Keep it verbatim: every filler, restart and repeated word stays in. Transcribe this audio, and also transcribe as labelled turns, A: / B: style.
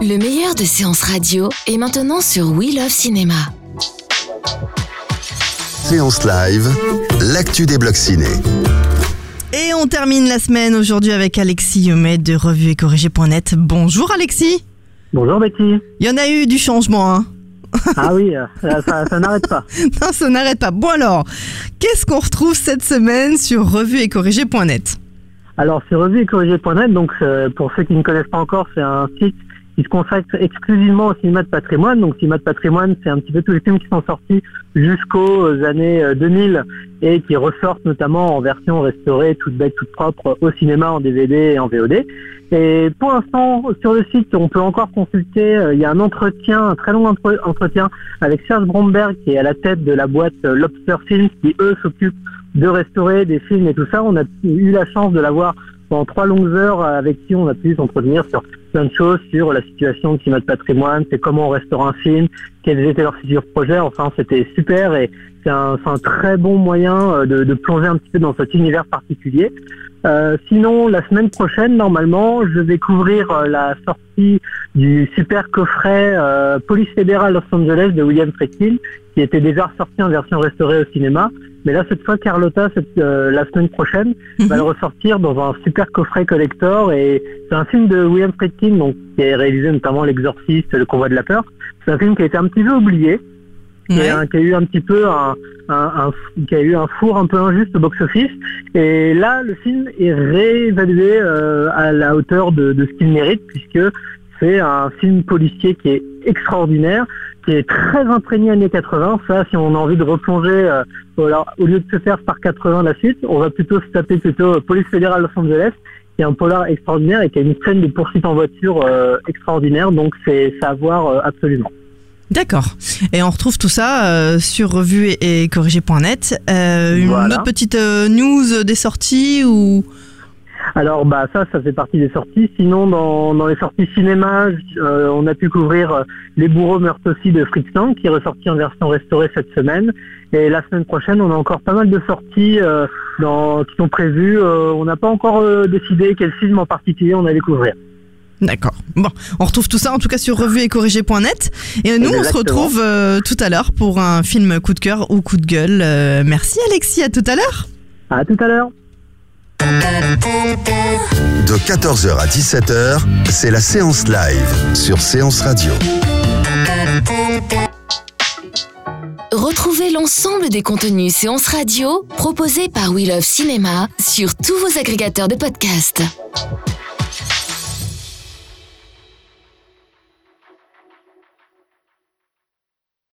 A: Le meilleur de séances radio est maintenant sur We Love Cinéma.
B: Séance live, l'actu des blocs ciné.
C: Et on termine la semaine aujourd'hui avec Alexis Yomet de revue et corrigé point net. Bonjour Alexis.
D: Bonjour Betty.
C: Il y en a eu du changement, hein.
D: Ah oui, ça, ça, ça n'arrête pas.
C: Non, ça n'arrête pas. Bon alors, qu'est-ce qu'on retrouve cette semaine sur revue et corrigé point net?
D: Alors sur revue et corrigé point net, donc euh, pour ceux qui ne connaissent pas encore, c'est un site qui se consacre exclusivement au cinéma de patrimoine. Donc cinéma de patrimoine, c'est un petit peu tous les films qui sont sortis jusqu'aux années deux mille et qui ressortent notamment en version restaurée, toute bête, toute propre, au cinéma, en D V D et en V O D. Et pour l'instant, sur le site, on peut encore consulter, euh, il y a un entretien, un très long entre- entretien avec Serge Bromberg qui est à la tête de la boîte euh, Lobster Films qui, eux, s'occupent de restaurer des films et tout ça. On a eu la chance de l'avoir pendant trois longues heures avec qui on a pu s'entretenir sur plein de choses, sur la situation du cinéma de patrimoine, c'est comment on restaure un film, quels étaient leurs futurs projets. Enfin, c'était super et c'est un, c'est un très bon moyen de, de plonger un petit peu dans cet univers particulier. Euh, sinon, la semaine prochaine, normalement, je vais couvrir euh, la sortie du super coffret euh, Police fédérale Los Angeles de William Friedkin, qui était déjà sorti en version restaurée au cinéma. Mais là, cette fois, Carlotta, cette, euh, la semaine prochaine, mm-hmm. va le ressortir dans un super coffret collector. Et c'est un film de William Friedkin, donc qui a réalisé notamment L'Exorciste, Le Convoi de la peur. C'est un film qui a été un petit peu oublié. Ouais. Qui, a, qui a eu un petit peu un, un, un, qui a eu un four un peu injuste au box-office. Et là, le film est réévalué euh, à la hauteur de, de ce qu'il mérite, puisque c'est un film policier qui est extraordinaire, qui est très imprégné années quatre-vingts. Ça, si on a envie de replonger, euh, alors, au lieu de se faire par quatre-vingts la suite, on va plutôt se taper plutôt Police fédérale Los Angeles, qui est un polar extraordinaire et qui a une scène de poursuite en voiture euh, extraordinaire. Donc c'est, c'est à voir euh, absolument.
C: D'accord. Et on retrouve tout ça euh, sur revue et corrigé point net. Euh, une voilà. autre petite euh, news des sorties ou...
D: Alors bah ça, ça fait partie des sorties. Sinon, dans, dans les sorties cinéma, euh, on a pu couvrir euh, Les bourreaux meurent aussi de Fritz Lang, qui est ressorti en version restaurée cette semaine. Et la semaine prochaine, on a encore pas mal de sorties euh, dans, qui sont prévues. Euh, on n'a pas encore euh, décidé quel film en particulier on allait couvrir.
C: D'accord. Bon, on retrouve tout ça en tout cas sur revue et corrigé point net. Et nous, Exactement. on se retrouve euh, tout à l'heure pour un film coup de cœur ou coup de gueule. Euh, merci Alexis, à tout à l'heure.
D: À tout à l'heure.
B: De quatorze heures à dix-sept heures, c'est la séance live sur Séance Radio.
A: Retrouvez l'ensemble des contenus séances radio proposés par We Love Cinéma sur tous vos agrégateurs de podcasts.